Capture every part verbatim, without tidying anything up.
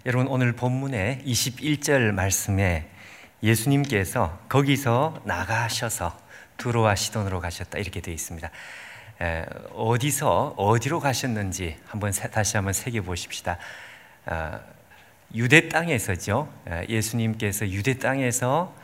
여러분, 오늘 본문의 이십일 절 말씀에 예수님께서 거기서 나가셔서 두로와 시돈으로 가셨다 이렇게 되어 있습니다. 에, 어디서 어디로 가셨는지 한번 다시 한번 새겨보십시다. 어, 유대 땅에서죠. 예수님께서 유대 땅에서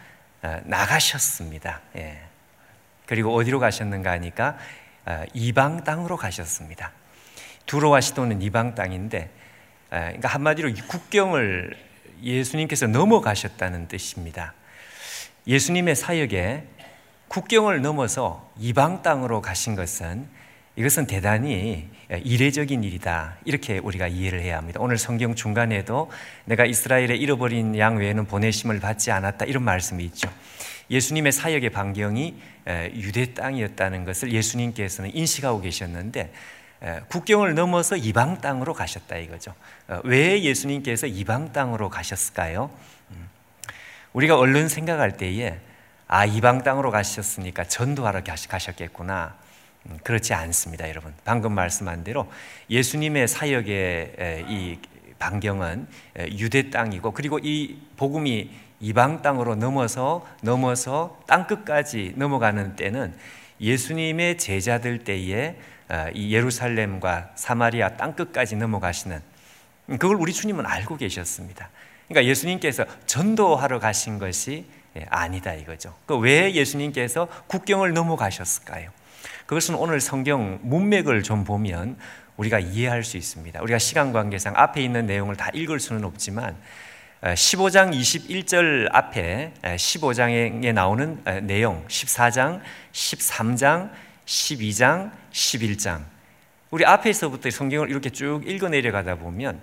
나가셨습니다. 예. 그리고 어디로 가셨는가 하니까 이방 땅으로 가셨습니다. 두로와 시돈은 이방 땅인데, 그러니까 한마디로 국경을 예수님께서 넘어가셨다는 뜻입니다. 예수님의 사역에 국경을 넘어서 이방 땅으로 가신 것은 이것은 대단히 이례적인 일이다, 이렇게 우리가 이해를 해야 합니다. 오늘 성경 중간에도 내가 이스라엘의 잃어버린 양 외에는 보내심을 받지 않았다, 이런 말씀이 있죠. 예수님의 사역의 반경이 유대 땅이었다는 것을 예수님께서는 인식하고 계셨는데 국경을 넘어서 이방 땅으로 가셨다 이거죠. 왜 예수님께서 이방 땅으로 가셨을까요? 우리가 얼른 생각할 때에 아, 이방 땅으로 가셨으니까 전도하러 가셨겠구나. 그렇지 않습니다, 여러분. 방금 말씀한 대로 예수님의 사역의 이 반경은 유대 땅이고, 그리고 이 복음이 이방 땅으로 넘어서 넘어서 땅 끝까지 넘어가는 때는 예수님의 제자들 때에 이 예루살렘과 사마리아 땅 끝까지 넘어가시는, 그걸 우리 주님은 알고 계셨습니다. 그러니까 예수님께서 전도하러 가신 것이 아니다 이거죠. 왜 예수님께서 국경을 넘어가셨을까요? 그것은 오늘 성경 문맥을 좀 보면 우리가 이해할 수 있습니다. 우리가 시간 관계상 앞에 있는 내용을 다 읽을 수는 없지만 십오 장 이십일 절 앞에 십오 장에 나오는 내용, 십사 장, 십삼 장, 십이 장, 십일 장, 우리 앞에서부터 성경을 이렇게 쭉 읽어 내려가다 보면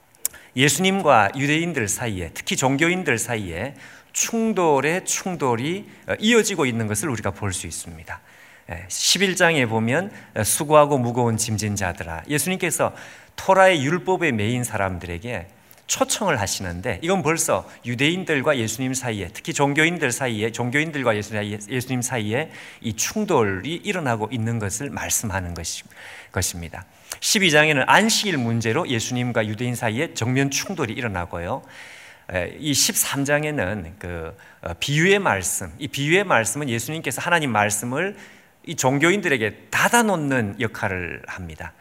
예수님과 유대인들 사이에, 특히 종교인들 사이에 충돌의 충돌이 이어지고 있는 것을 우리가 볼 수 있습니다. 십일 장에 보면 수고하고 무거운 짐진 자들아, 예수님께서 토라의 율법에 매인 사람들에게 초청을 하시는데, 이건 벌써 유대인들과 예수님 사이에, 특히 종교인들 사이에, 종교인들과 예수님 사이에 이 충돌이 일어나고 있는 것을 말씀하는 것입니다. 십이 장에는 안식일 문제로 예수님과 유대인 사이에 정면 충돌이 일어나고요. 이 십삼 장에는 그 비유의 말씀, 이 비유의 말씀은 예수님께서 하나님 말씀을 이 종교인들에게 닫아놓는 역할을 합니다.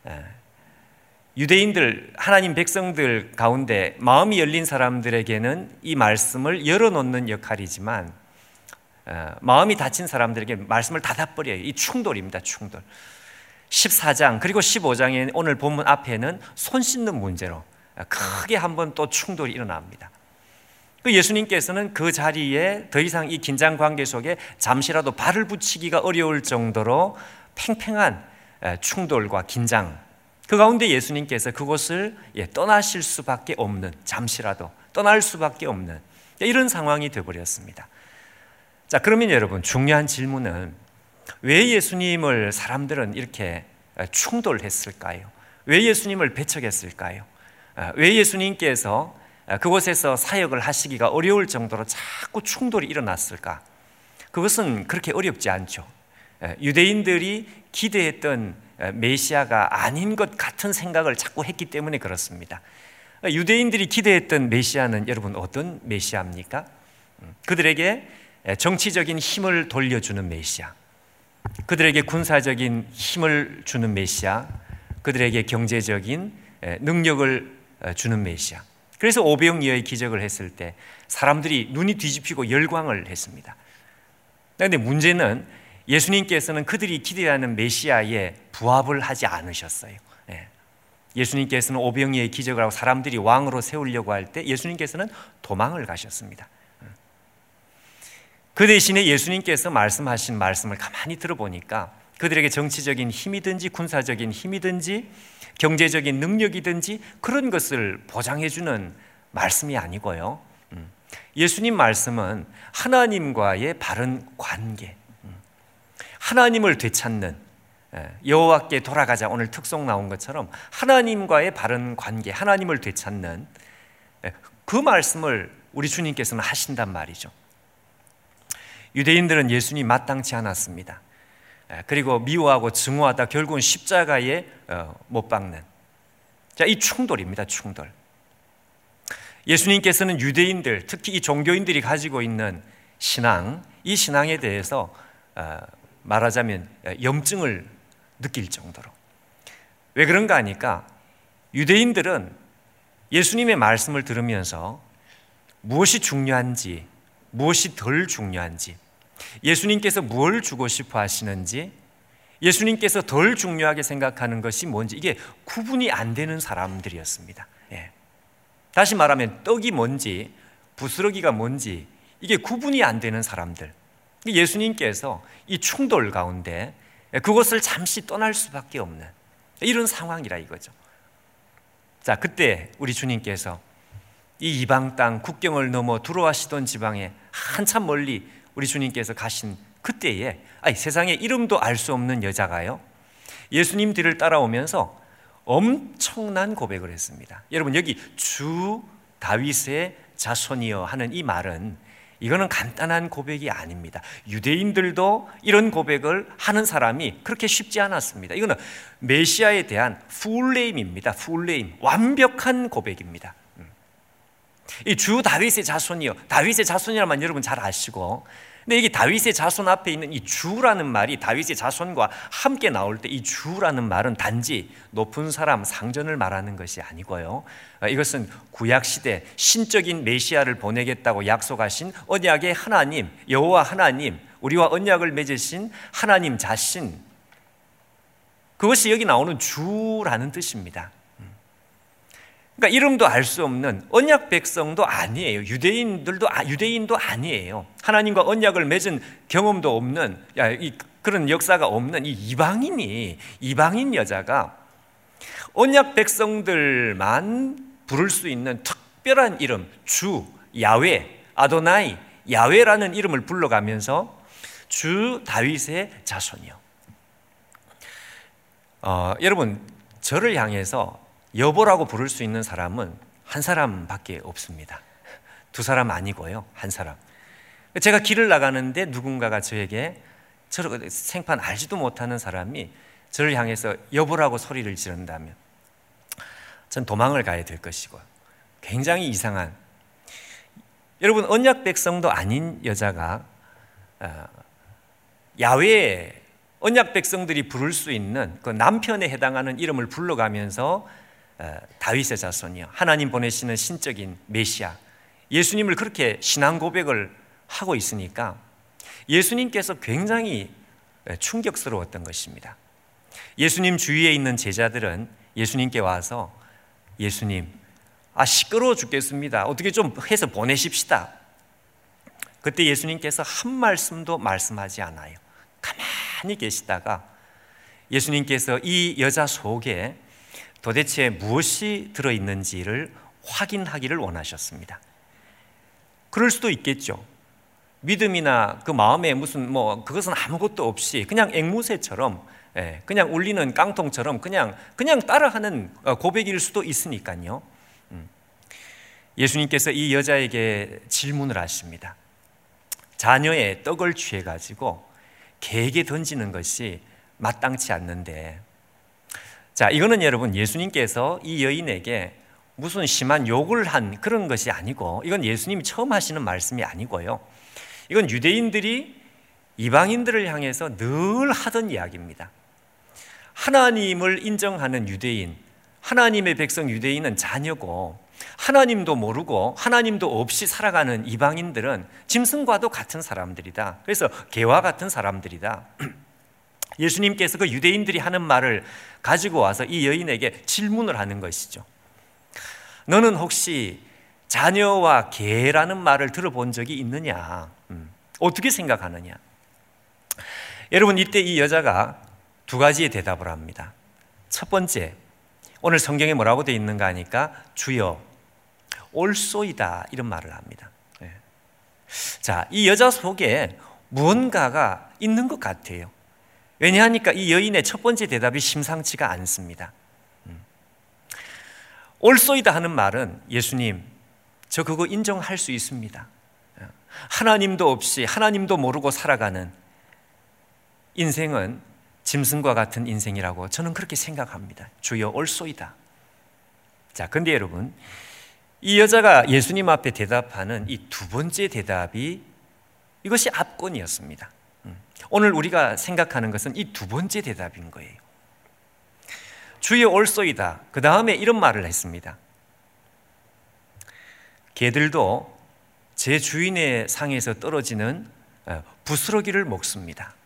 유대인들, 하나님 백성들 가운데 마음이 열린 사람들에게는 이 말씀을 열어놓는 역할이지만 마음이 닫힌 사람들에게 말씀을 닫아버려요. 이 충돌입니다, 충돌. 십사 장 그리고 십오 장에 오늘 본문 앞에는 손 씻는 문제로 크게 한번 또 충돌이 일어납니다. 예수님께서는 그 자리에 더 이상 이 긴장 관계 속에 잠시라도 발을 붙이기가 어려울 정도로 팽팽한 충돌과 긴장, 그 가운데 예수님께서 그곳을 떠나실 수밖에 없는, 잠시라도 떠날 수밖에 없는 이런 상황이 되어버렸습니다. 자, 그러면 여러분, 중요한 질문은 왜 예수님을 사람들은 이렇게 충돌했을까요? 왜 예수님을 배척했을까요? 왜 예수님께서 그곳에서 사역을 하시기가 어려울 정도로 자꾸 충돌이 일어났을까? 그것은 그렇게 어렵지 않죠. 유대인들이 기대했던 메시아가 아닌 것 같은 생각을 자꾸 했기 때문에 그렇습니다. 유대인들이 기대했던 메시아는 여러분 어떤 메시아입니까? 그들에게 정치적인 힘을 돌려주는 메시아, 그들에게 군사적인 힘을 주는 메시아, 그들에게 경제적인 능력을 주는 메시아. 그래서 오병이어의 기적을 했을 때 사람들이 눈이 뒤집히고 열광을 했습니다. 그런데 문제는 예수님께서는 그들이 기대하는 메시아에 부합을 하지 않으셨어요. 예수님께서는 오병이어의 기적을 하고 사람들이 왕으로 세우려고 할 때 예수님께서는 도망을 가셨습니다. 그 대신에 예수님께서 말씀하신 말씀을 가만히 들어보니까 그들에게 정치적인 힘이든지 군사적인 힘이든지 경제적인 능력이든지 그런 것을 보장해주는 말씀이 아니고요, 예수님 말씀은 하나님과의 바른 관계, 하나님을 되찾는, 여호와께 돌아가자 오늘 특송 나온 것처럼 하나님과의 바른 관계, 하나님을 되찾는 그 말씀을 우리 주님께서는 하신단 말이죠. 유대인들은 예수님 마땅치 않았습니다. 그리고 미워하고 증오하다 결국은 십자가에 못 박는, 자, 이 충돌입니다. 충돌. 예수님께서는 유대인들, 특히 이 종교인들이 가지고 있는 신앙, 이 신앙에 대해서 말하자면 염증을 느낄 정도로. 왜 그런가 하니까 유대인들은 예수님의 말씀을 들으면서 무엇이 중요한지, 무엇이 덜 중요한지, 예수님께서 뭘 주고 싶어 하시는지, 예수님께서 덜 중요하게 생각하는 것이 뭔지, 이게 구분이 안 되는 사람들이었습니다. 예. 다시 말하면 떡이 뭔지 부스러기가 뭔지 이게 구분이 안 되는 사람들. 예수님께서 이 충돌 가운데 그것을 잠시 떠날 수밖에 없는 이런 상황이라 이거죠. 자, 그때 우리 주님께서 이 이방 땅 국경을 넘어 들어와시던 지방에 한참 멀리 우리 주님께서 가신 그때에, 아니, 세상에 이름도 알 수 없는 여자가요, 예수님 뒤를 따라오면서 엄청난 고백을 했습니다. 여러분, 여기 주 다윗의 자손이여 하는 이 말은 이거는 간단한 고백이 아닙니다. 유대인들도 이런 고백을 하는 사람이 그렇게 쉽지 않았습니다. 이거는 메시아에 대한 풀네임입니다. 풀네임, 완벽한 고백입니다. 이 주 다윗의 자손이요, 다윗의 자손이라면 여러분 잘 아시고, 근데 이게 다윗의 자손 앞에 있는 이 주라는 말이 다윗의 자손과 함께 나올 때 이 주라는 말은 단지 높은 사람, 상전을 말하는 것이 아니고요, 이것은 구약시대 신적인 메시아를 보내겠다고 약속하신 언약의 하나님, 여호와 하나님, 우리와 언약을 맺으신 하나님 자신, 그것이 여기 나오는 주라는 뜻입니다. 그러니까 이름도 알 수 없는 언약 백성도 아니에요. 유대인들도 유대인도 아니에요. 하나님과 언약을 맺은 경험도 없는, 야, 이, 그런 역사가 없는 이 이방인이, 이방인 여자가 언약 백성들만 부를 수 있는 특별한 이름, 주, 야훼, 아도나이, 야훼라는 이름을 불러가면서 주 다윗의 자손이요. 어, 여러분, 저를 향해서 여보라고 부를 수 있는 사람은 한 사람밖에 없습니다. 두 사람 아니고요, 한 사람. 제가 길을 나가는데 누군가가 저에게, 저를 생판 알지도 못하는 사람이 저를 향해서 여보라고 소리를 지른다면 전 도망을 가야 될 것이고, 굉장히 이상한, 여러분, 언약 백성도 아닌 여자가 야훼, 언약 백성들이 부를 수 있는 그 남편에 해당하는 이름을 불러가면서 다윗의 자손이요, 하나님 보내시는 신적인 메시아, 예수님을 그렇게 신앙 고백을 하고 있으니까 예수님께서 굉장히 충격스러웠던 것입니다. 예수님 주위에 있는 제자들은 예수님께 와서, 예수님, 아 시끄러워 죽겠습니다, 어떻게 좀 해서 보내십시다. 그때 예수님께서 한 말씀도 말씀하지 않아요. 가만히 계시다가 예수님께서 이 여자 속에 도대체 무엇이 들어있는지를 확인하기를 원하셨습니다. 그럴 수도 있겠죠. 믿음이나 그 마음에 무슨 뭐 그것은 아무것도 없이 그냥 앵무새처럼, 그냥 울리는 깡통처럼 그냥 그냥 따라하는 고백일 수도 있으니까요. 예수님께서 이 여자에게 질문을 하십니다. 자녀의 떡을 취해가지고 개에게 던지는 것이 마땅치 않는데, 자, 이거는 여러분 예수님께서 이 여인에게 무슨 심한 욕을 한 그런 것이 아니고, 이건 예수님이 처음 하시는 말씀이 아니고요, 이건 유대인들이 이방인들을 향해서 늘 하던 이야기입니다. 하나님을 인정하는 유대인, 하나님의 백성 유대인은 자녀고, 하나님도 모르고 하나님도 없이 살아가는 이방인들은 짐승과도 같은 사람들이다. 그래서 개와 같은 사람들이다. 예수님께서 그 유대인들이 하는 말을 가지고 와서 이 여인에게 질문을 하는 것이죠. 너는 혹시 자녀와 개라는 말을 들어본 적이 있느냐? 음, 어떻게 생각하느냐? 여러분, 이때 이 여자가 두 가지의 대답을 합니다. 첫 번째, 오늘 성경에 뭐라고 되어 있는가 하니까 주여 올소이다, 이런 말을 합니다. 네. 자, 이 여자 속에 무언가가 있는 것 같아요. 왜냐하니까 이 여인의 첫 번째 대답이 심상치가 않습니다. 음. 올소이다 하는 말은, 예수님, 저 그거 인정할 수 있습니다. 하나님도 없이 하나님도 모르고 살아가는 인생은 짐승과 같은 인생이라고 저는 그렇게 생각합니다. 주여 올소이다. 자, 근데 여러분, 이 여자가 예수님 앞에 대답하는 이 두 번째 대답이 이것이 압권이었습니다. 오늘 우리가 생각하는 것은 이 두 번째 대답인 거예요. 주여 올소이다. 그 다음에 이런 말을 했습니다. 개들도 제 주인의 상에서 떨어지는 부스러기를 먹습니다.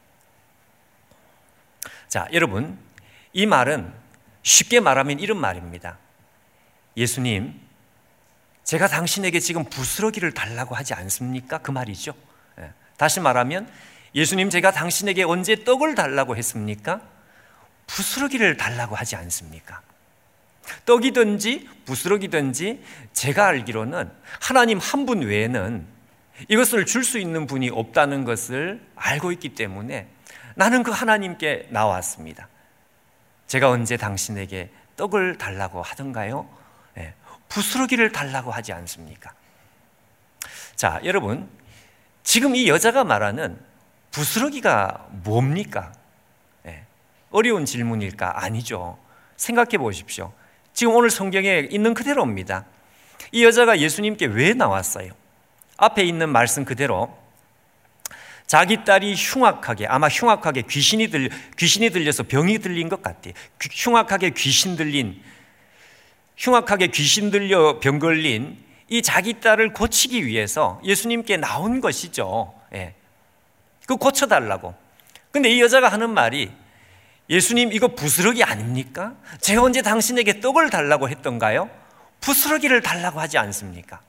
자, 여러분, 이 말은 쉽게 말하면 이런 말입니다. 예수님, 제가 당신에게 지금 부스러기를 달라고 하지 않습니까? 그 말이죠. 다시 말하면 예수님, 제가 당신에게 언제 떡을 달라고 했습니까? 부스러기를 달라고 하지 않습니까? 떡이든지 부스러기든지 제가 알기로는 하나님 한 분 외에는 이것을 줄 수 있는 분이 없다는 것을 알고 있기 때문에 나는 그 하나님께 나왔습니다. 제가 언제 당신에게 떡을 달라고 하던가요? 네, 부스러기를 달라고 하지 않습니까? 자, 여러분, 지금 이 여자가 말하는 부스러기가 뭡니까? 네, 어려운 질문일까? 아니죠. 생각해 보십시오. 지금 오늘 성경에 있는 그대로입니다. 이 여자가 예수님께 왜 나왔어요? 앞에 있는 말씀 그대로 자기 딸이 흉악하게, 아마 흉악하게 귀신이, 들, 귀신이 들려서 병이 들린 것 같아요. 흉악하게 귀신 들린, 흉악하게 귀신 들려 병 걸린 이 자기 딸을 고치기 위해서 예수님께 나온 것이죠. 예. 그 고쳐달라고. 근데 이 여자가 하는 말이 예수님, 이거 부스러기 아닙니까? 제가 언제 당신에게 떡을 달라고 했던가요? 부스러기를 달라고 하지 않습니까?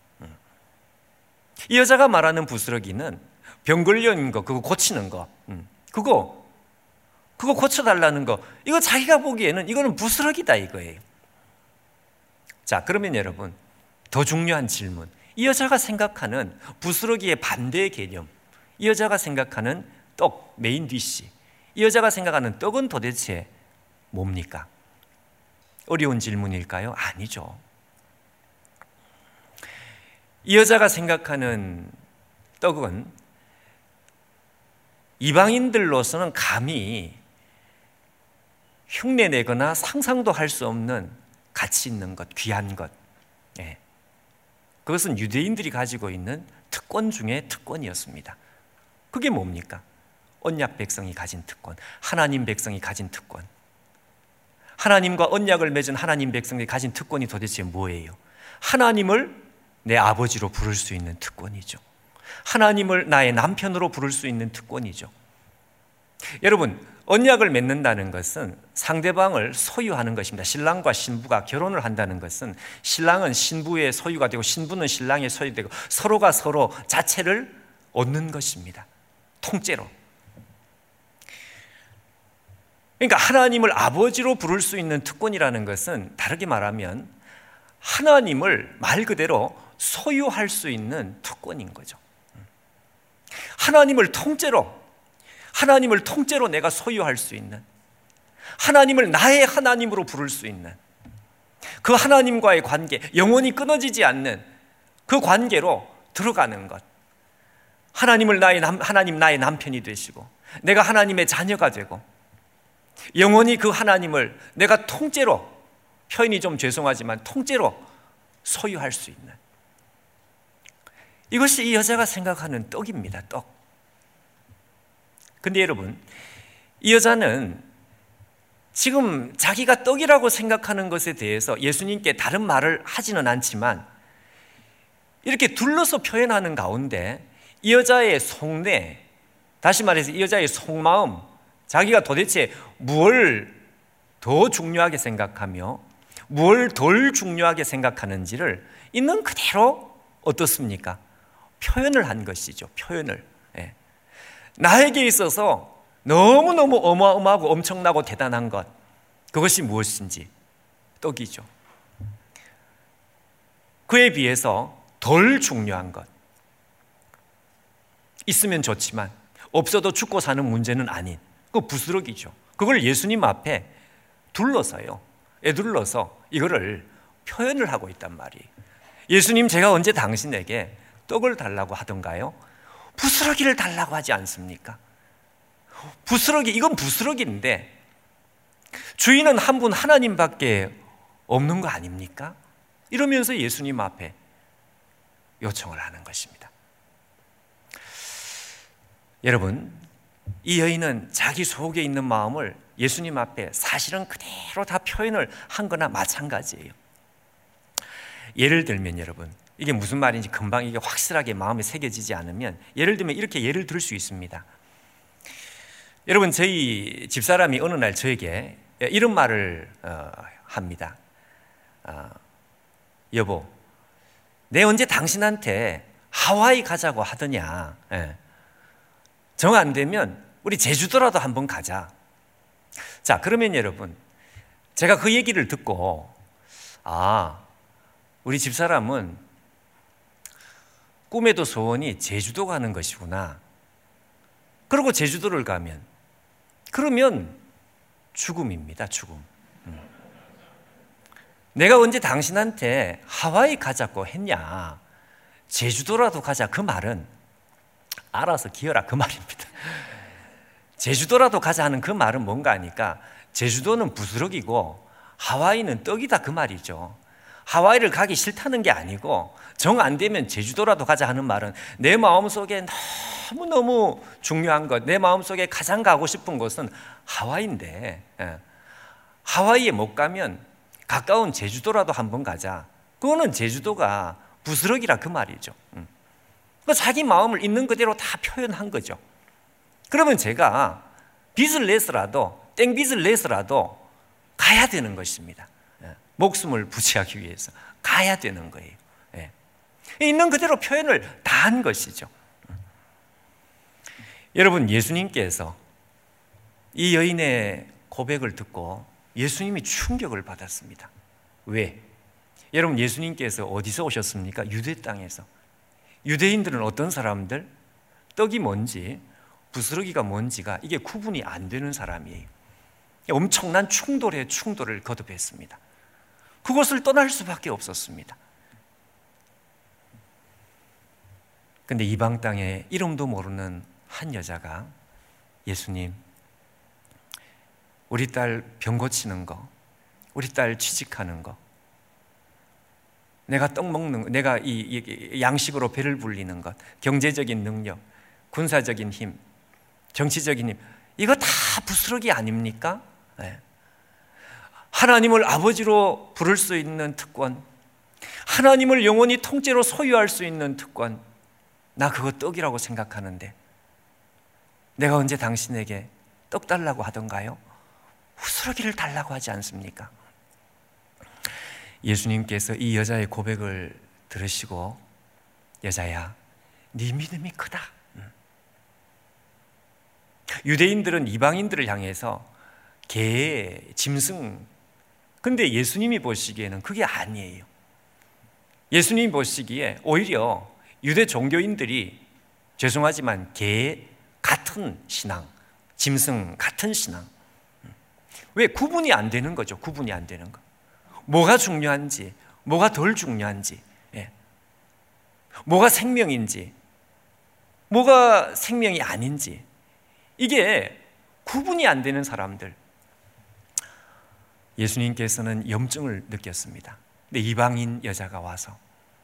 이 여자가 말하는 부스러기는 병 걸린 거, 그거 고치는 거, 그거, 그거 고쳐달라는 거, 이거 자기가 보기에는 이거는 부스러기다 이거예요. 자, 그러면 여러분, 더 중요한 질문. 이 여자가 생각하는 부스러기의 반대의 개념, 이 여자가 생각하는 떡, 메인 디시, 이 여자가 생각하는 떡은 도대체 뭡니까? 어려운 질문일까요? 아니죠. 이 여자가 생각하는 떡은 이방인들로서는 감히 흉내내거나 상상도 할 수 없는 가치 있는 것, 귀한 것. 예. 그것은 유대인들이 가지고 있는 특권 중에 특권이었습니다. 그게 뭡니까? 언약 백성이 가진 특권, 하나님 백성이 가진 특권. 하나님과 언약을 맺은 하나님 백성이 가진 특권이 도대체 뭐예요? 하나님을 내 아버지로 부를 수 있는 특권이죠. 하나님을 나의 남편으로 부를 수 있는 특권이죠. 여러분, 언약을 맺는다는 것은 상대방을 소유하는 것입니다. 신랑과 신부가 결혼을 한다는 것은 신랑은 신부의 소유가 되고 신부는 신랑의 소유되고 서로가 서로 자체를 얻는 것입니다. 통째로. 그러니까 하나님을 아버지로 부를 수 있는 특권이라는 것은 다르게 말하면 하나님을 말 그대로 소유할 수 있는 특권인 거죠. 하나님을 통째로, 하나님을 통째로 내가 소유할 수 있는, 하나님을 나의 하나님으로 부를 수 있는 그 하나님과의 관계, 영원히 끊어지지 않는 그 관계로 들어가는 것. 하나님을 나의 남, 하나님 나의 남편이 되시고 내가 하나님의 자녀가 되고 영원히 그 하나님을 내가 통째로, 표현이 좀 죄송하지만 통째로 소유할 수 있는, 이것이 이 여자가 생각하는 떡입니다. 떡. 근데 여러분, 이 여자는 지금 자기가 떡이라고 생각하는 것에 대해서 예수님께 다른 말을 하지는 않지만 이렇게 둘러서 표현하는 가운데 이 여자의 속내, 다시 말해서 이 여자의 속마음, 자기가 도대체 무엇을 더 중요하게 생각하며 무엇을 덜 중요하게 생각하는지를 있는 그대로 어떻습니까? 표현을 한 것이죠. 표현을. 예. 나에게 있어서 너무너무 어마어마하고 엄청나고 대단한 것, 그것이 무엇인지 떡이죠. 그에 비해서 덜 중요한 것, 있으면 좋지만 없어도 죽고 사는 문제는 아닌 그 부스러기죠. 그걸 예수님 앞에 둘러서요, 애둘러서 이거를 표현을 하고 있단 말이에요. 예수님, 제가 언제 당신에게 떡을 달라고 하던가요? 부스러기를 달라고 하지 않습니까? 부스러기, 이건 부스러기인데 주인은 한 분 하나님밖에 없는 거 아닙니까? 이러면서 예수님 앞에 요청을 하는 것입니다. 여러분, 이 여인은 자기 속에 있는 마음을 예수님 앞에 사실은 그대로 다 표현을 한 거나 마찬가지예요. 예를 들면 여러분, 이게 무슨 말인지 금방 이게 확실하게 마음에 새겨지지 않으면, 예를 들면 이렇게 예를 들 수 있습니다. 여러분, 저희 집사람이 어느 날 저에게 이런 말을 어, 합니다. 어, 여보, 내 언제 당신한테 하와이 가자고 하더냐. 예. 정 안 되면 우리 제주도라도 한번 가자. 자, 그러면 여러분, 제가 그 얘기를 듣고, 아, 우리 집사람은 꿈에도 소원이 제주도 가는 것이구나. 그리고 제주도를 가면, 그러면 죽음입니다, 죽음. 음. 내가 언제 당신한테 하와이 가자고 했냐, 제주도라도 가자, 그 말은 알아서 기어라, 그 말입니다. 제주도라도 가자 하는 그 말은 뭔가 하니까, 제주도는 부스러기고 하와이는 떡이다, 그 말이죠. 하와이를 가기 싫다는 게 아니고, 정 안 되면 제주도라도 가자 하는 말은 내 마음속에 너무너무 중요한 것, 내 마음속에 가장 가고 싶은 곳은 하와이인데, 예. 하와이에 못 가면 가까운 제주도라도 한번 가자. 그거는 제주도가 부스러기라, 그 말이죠. 음. 자기 마음을 있는 그대로 다 표현한 거죠. 그러면 제가 빚을 내서라도, 땡빚을 내서라도 가야 되는 것입니다. 예. 목숨을 부지하기 위해서 가야 되는 거예요. 예. 있는 그대로 표현을 다 한 것이죠. 음. 여러분, 예수님께서 이 여인의 고백을 듣고 예수님이 충격을 받았습니다. 왜? 여러분, 예수님께서 어디서 오셨습니까? 유대 땅에서. 유대인들은 어떤 사람들? 떡이 뭔지, 부스러기가 뭔지가 이게 구분이 안 되는 사람이에요. 엄청난 충돌에 충돌을 거듭했습니다. 그것을 떠날 수밖에 없었습니다. 근데 이방 땅에 이름도 모르는 한 여자가, 예수님, 우리 딸 병 고치는 거, 우리 딸 취직하는 거, 내가 떡 먹는 거, 내가 이, 이 양식으로 배를 불리는 것, 경제적인 능력, 군사적인 힘, 정치적인 힘, 이거 다 부스러기 아닙니까? 네. 하나님을 아버지로 부를 수 있는 특권, 하나님을 영원히 통째로 소유할 수 있는 특권, 나 그거 떡이라고 생각하는데 내가 언제 당신에게 떡 달라고 하던가요? 부스러기를 달라고 하지 않습니까? 예수님께서 이 여자의 고백을 들으시고, 여자야, 네 믿음이 크다. 유대인들은 이방인들을 향해서 개, 짐승, 근데 예수님이 보시기에는 그게 아니에요. 예수님이 보시기에 오히려 유대 종교인들이, 죄송하지만 개 같은 신앙, 짐승 같은 신앙. 왜? 구분이 안 되는 거죠. 구분이 안 되는 거. 뭐가 중요한지, 뭐가 덜 중요한지, 예. 뭐가 생명인지, 뭐가 생명이 아닌지, 이게 구분이 안 되는 사람들. 예수님께서는 염증을 느꼈습니다. 근데 이방인 여자가 와서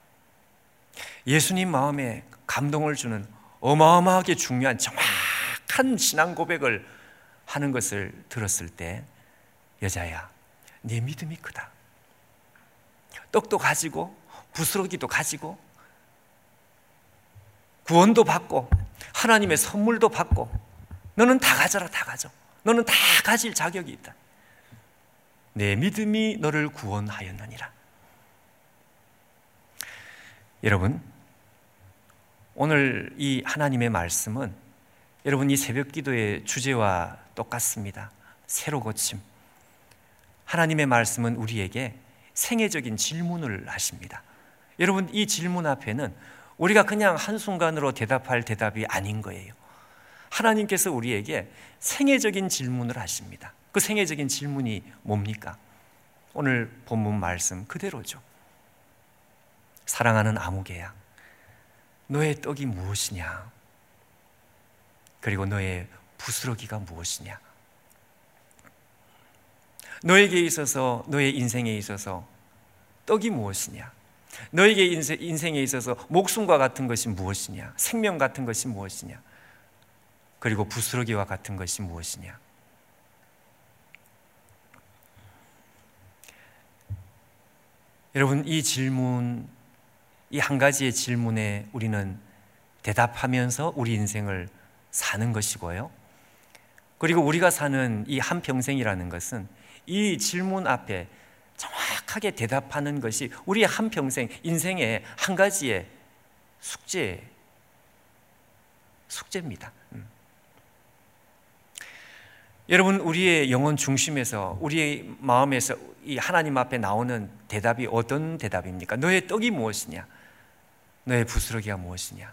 예수님 마음에 감동을 주는 어마어마하게 중요한 정확한 신앙 고백을 하는 것을 들었을 때, 여자야, 네 믿음이 크다. 떡도 가지고 부스러기도 가지고 구원도 받고 하나님의 선물도 받고, 너는 다 가져라, 다 가져. 너는 다 가질 자격이 있다. 내 믿음이 너를 구원하였느니라. 여러분, 오늘 이 하나님의 말씀은 여러분 이 새벽 기도의 주제와 똑같습니다. 새로 고침. 하나님의 말씀은 우리에게 생애적인 질문을 하십니다. 여러분, 이 질문 앞에는 우리가 그냥 한순간으로 대답할 대답이 아닌 거예요. 하나님께서 우리에게 생애적인 질문을 하십니다. 그 생애적인 질문이 뭡니까? 오늘 본문 말씀 그대로죠. 사랑하는 아무개야, 너의 떡이 무엇이냐? 그리고 너의 부스러기가 무엇이냐? 너에게 있어서, 너의 인생에 있어서 떡이 무엇이냐? 너에게 인생에 있어서 목숨과 같은 것이 무엇이냐? 생명 같은 것이 무엇이냐? 그리고 부스러기와 같은 것이 무엇이냐? 여러분, 이 질문, 이 한 가지의 질문에 우리는 대답하면서 우리 인생을 사는 것이고요. 그리고 우리가 사는 이 한평생이라는 것은 이 질문 앞에 정확하게 대답하는 것이 우리의 한평생, 인생의 한 가지의 숙제, 숙제입니다. 음. 여러분, 우리의 영혼 중심에서, 우리의 마음에서 이 하나님 앞에 나오는 대답이 어떤 대답입니까? 너의 떡이 무엇이냐? 너의 부스러기가 무엇이냐?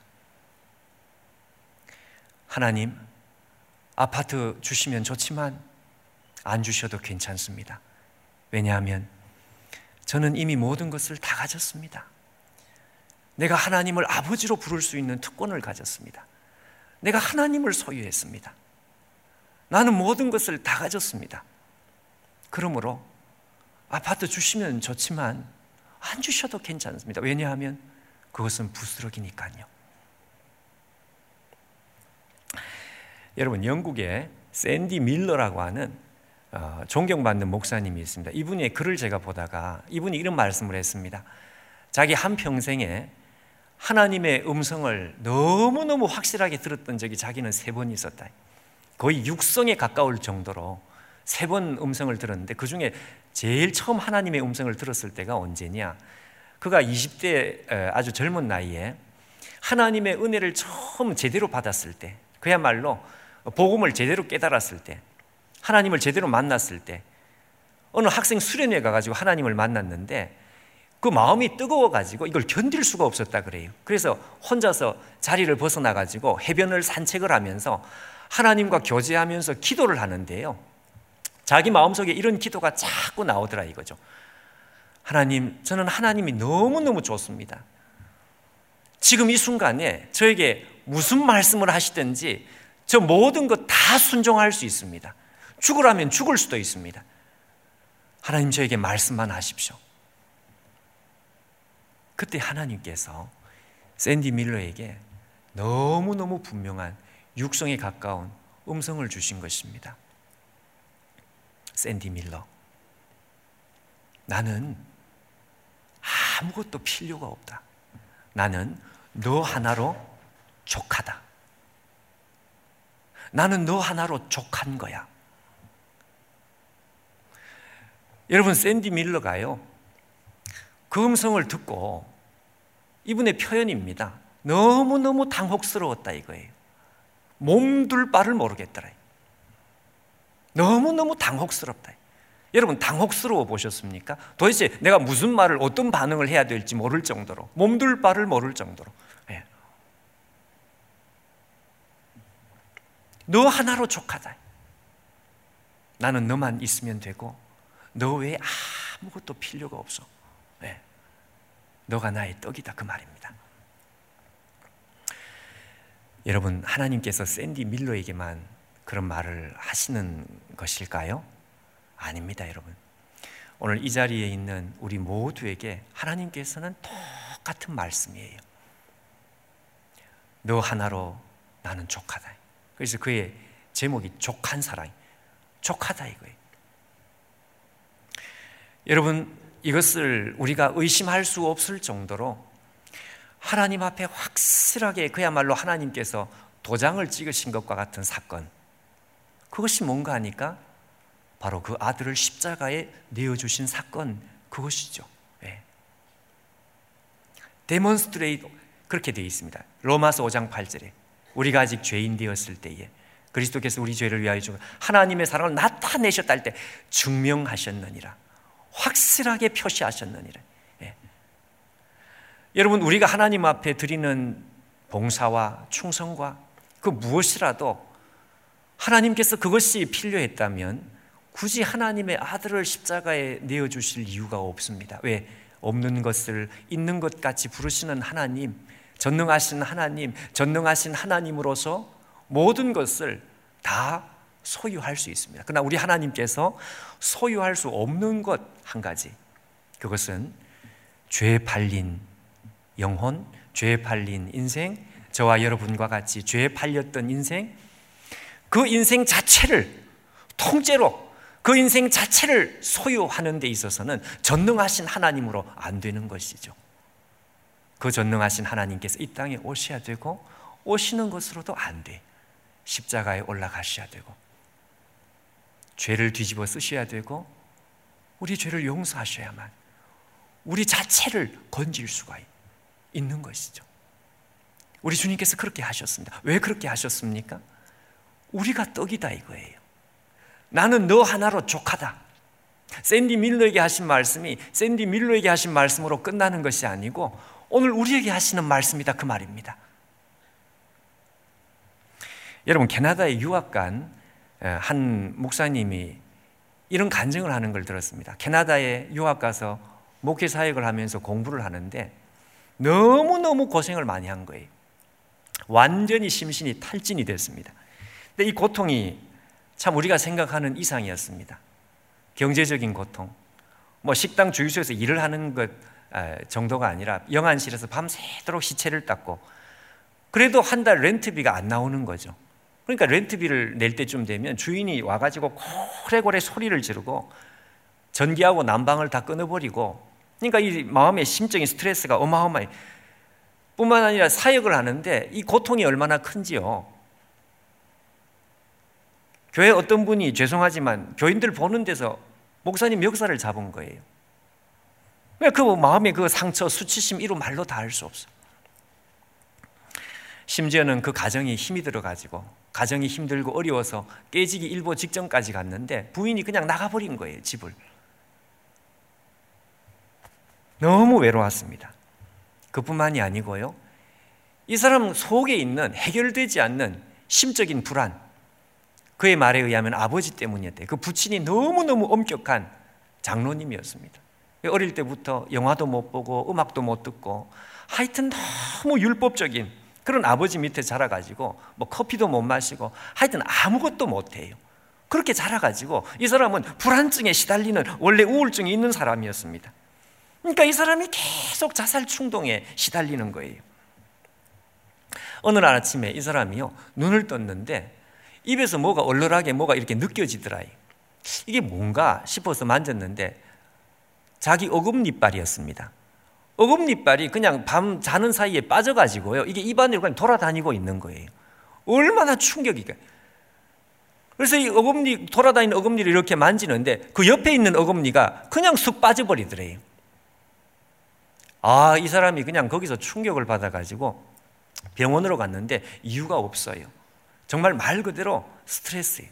하나님, 아파트 주시면 좋지만 안 주셔도 괜찮습니다. 왜냐하면 저는 이미 모든 것을 다 가졌습니다. 내가 하나님을 아버지로 부를 수 있는 특권을 가졌습니다. 내가 하나님을 소유했습니다. 나는 모든 것을 다 가졌습니다. 그러므로 아파트 주시면 좋지만 안 주셔도 괜찮습니다. 왜냐하면 그것은 부스러기니까요. 여러분, 영국에 샌디 밀러라고 하는 어, 존경받는 목사님이 있습니다. 이분의 글을 제가 보다가 이분이 이런 말씀을 했습니다. 자기 한평생에 하나님의 음성을 너무너무 확실하게 들었던 적이 자기는 세 번 있었다. 거의 육성에 가까울 정도로 세 번 음성을 들었는데 그 중에 제일 처음 하나님의 음성을 들었을 때가 언제냐? 그가 이십 대 아주 젊은 나이에 하나님의 은혜를 처음 제대로 받았을 때, 그야말로 복음을 제대로 깨달았을 때, 하나님을 제대로 만났을 때, 어느 학생 수련회에 가가지고 하나님을 만났는데 그 마음이 뜨거워가지고 이걸 견딜 수가 없었다 그래요. 그래서 혼자서 자리를 벗어나가지고 해변을 산책을 하면서 하나님과 교제하면서 기도를 하는데요, 자기 마음속에 이런 기도가 자꾸 나오더라 이거죠. 하나님, 저는 하나님이 너무너무 좋습니다. 지금 이 순간에 저에게 무슨 말씀을 하시든지 저 모든 것 다 순종할 수 있습니다. 죽으라면 죽을 수도 있습니다. 하나님, 저에게 말씀만 하십시오. 그때 하나님께서 샌디 밀러에게 너무너무 분명한 육성에 가까운 음성을 주신 것입니다. 샌디 밀러, 나는 아무것도 필요가 없다. 나는 너 하나로 족하다. 나는 너 하나로 족한 거야. 여러분, 샌디 밀러가요, 그 음성을 듣고 이분의 표현입니다. 너무너무 당혹스러웠다 이거예요. 몸둘 바를 모르겠더라. 너무너무 당혹스럽다. 여러분, 당혹스러워 보셨습니까? 도대체 내가 무슨 말을, 어떤 반응을 해야 될지 모를 정도로, 몸둘 바를 모를 정도로. 예. 너 하나로 족하다. 나는 너만 있으면 되고 너 외에 아무것도 필요가 없어. 예. 너가 나의 떡이다, 그 말입니다. 여러분, 하나님께서 샌디 밀러에게만 그런 말을 하시는 것일까요? 아닙니다, 여러분. 오늘 이 자리에 있는 우리 모두에게 하나님께서는 똑같은 말씀이에요. 너 하나로 나는 족하다. 그래서 그의 제목이 족한 사랑, 족하다 이거예요. 여러분, 이것을 우리가 의심할 수 없을 정도로 하나님 앞에 확실하게, 그야말로 하나님께서 도장을 찍으신 것과 같은 사건, 그것이 뭔가 하니까 바로 그 아들을 십자가에 내어주신 사건, 그것이죠. 네. 데몬스트레이트, 그렇게 되어 있습니다. 로마서 오 장 팔 절에 우리가 아직 죄인 되었을 때에 그리스도께서 우리 죄를 위하여 죽은 하나님의 사랑을 나타내셨다 할 때 증명하셨느니라, 확실하게 표시하셨느니라. 네. 여러분, 우리가 하나님 앞에 드리는 봉사와 충성과 그 무엇이라도 하나님께서 그것이 필요했다면 굳이 하나님의 아들을 십자가에 내어주실 이유가 없습니다. 왜? 없는 것을 있는 것 같이 부르시는 하나님, 전능하신 하나님, 전능하신 하나님으로서 모든 것을 다 소유할 수 있습니다. 그러나 우리 하나님께서 소유할 수 없는 것 한 가지, 그것은 죄에 팔린 영혼, 죄에 팔린 인생, 저와 여러분과 같이 죄에 팔렸던 인생, 그 인생 자체를 통째로 그 인생 자체를 소유하는 데 있어서는 전능하신 하나님으로 안 되는 것이죠. 그 전능하신 하나님께서 이 땅에 오셔야 되고, 오시는 것으로도 안 돼. 십자가에 올라가셔야 되고, 죄를 뒤집어 쓰셔야 되고, 우리 죄를 용서하셔야만 우리 자체를 건질 수가 있는 것이죠. 우리 주님께서 그렇게 하셨습니다. 왜 그렇게 하셨습니까? 우리가 떡이다 이거예요. 나는 너 하나로 족하다. 샌디 밀러에게 하신 말씀이 샌디 밀러에게 하신 말씀으로 끝나는 것이 아니고 오늘 우리에게 하시는 말씀이다 그 말입니다. 여러분, 캐나다에 유학 간 한 목사님이 이런 간증을 하는 걸 들었습니다. 캐나다에 유학 가서 목회 사역을 하면서 공부를 하는데 너무너무 고생을 많이 한 거예요. 완전히 심신이 탈진이 됐습니다. 근데 이 고통이 참 우리가 생각하는 이상이었습니다. 경제적인 고통, 뭐 식당 주유소에서 일을 하는 것 정도가 아니라 영안실에서 밤새도록 시체를 닦고, 그래도 한 달 렌트비가 안 나오는 거죠. 그러니까 렌트비를 낼 때쯤 되면 주인이 와가지고 고래고래 소리를 지르고 전기하고 난방을 다 끊어버리고, 그러니까 이 마음의 심적인 스트레스가 어마어마해. 뿐만 아니라 사역을 하는데 이 고통이 얼마나 큰지요. 교회 어떤 분이 죄송하지만 교인들 보는 데서 목사님 멱살을 잡은 거예요. 그 마음의 그 상처, 수치심 이루 말로 다 할 수 없어. 심지어는 그 가정이 힘이 들어가지고 가정이 힘들고 어려워서 깨지기 일보 직전까지 갔는데 부인이 그냥 나가버린 거예요, 집을. 너무 외로웠습니다. 그뿐만이 아니고요, 이 사람 속에 있는 해결되지 않는 심적인 불안, 그의 말에 의하면 아버지 때문이었대요. 그 부친이 너무너무 엄격한 장로님이었습니다. 어릴 때부터 영화도 못 보고 음악도 못 듣고 하여튼 너무 율법적인 그런 아버지 밑에 자라가지고 뭐 커피도 못 마시고 하여튼 아무것도 못해요. 그렇게 자라가지고 이 사람은 불안증에 시달리는 원래 우울증이 있는 사람이었습니다. 그러니까 이 사람이 계속 자살 충동에 시달리는 거예요. 어느 날 아침에 이 사람이요, 눈을 떴는데 입에서 뭐가 얼얼하게 뭐가 이렇게 느껴지더라. 이게 뭔가 싶어서 만졌는데 자기 어금니빨이었습니다. 어금니빨이 그냥 밤 자는 사이에 빠져가지고요, 이게 입안으로 그냥 돌아다니고 있는 거예요. 얼마나 충격이가. 그래서 이 어금니, 돌아다니는 어금니를 이렇게 만지는데 그 옆에 있는 어금니가 그냥 쑥 빠져버리더래요. 아, 이 사람이 그냥 거기서 충격을 받아가지고 병원으로 갔는데 이유가 없어요. 정말 말 그대로 스트레스예요.